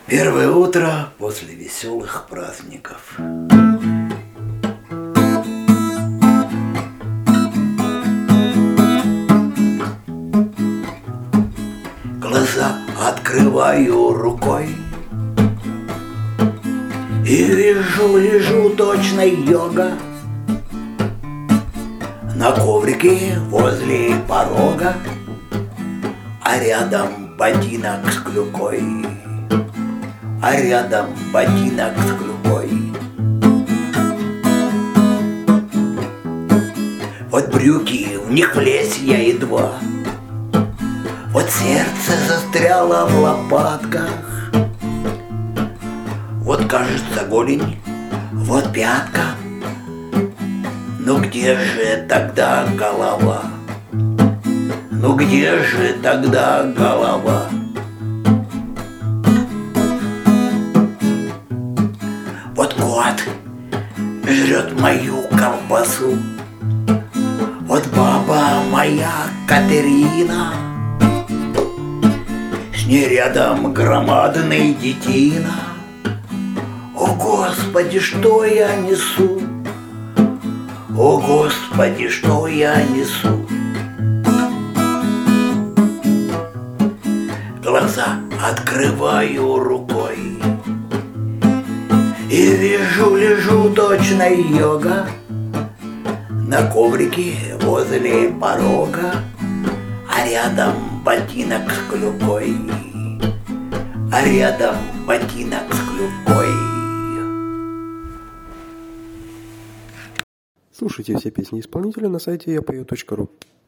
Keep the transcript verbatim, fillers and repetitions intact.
Первое утро после веселых праздников. Глаза открываю рукой и вижу, лежу точно йога на коврике возле порога, а рядом ботинок с клюкой, а рядом ботинок с клюкой. Вот брюки, в них влезь я едва, вот сердце застряло в лопатках, вот, кажется, голень, вот пятка. Ну где же тогда голова? Ну где же тогда голова? Вот кот жрет мою колбасу, вот баба моя Катерина, с ней рядом громадный детина. О, Господи, что я несу? О, Господи, что я несу? Глаза открываю рукой и вижу, лежу точно йога на коврике возле порога, а рядом ботинок с клюкой, а рядом ботинок с клюкой. Слушайте все песни исполнителя на сайте я пою точка ру.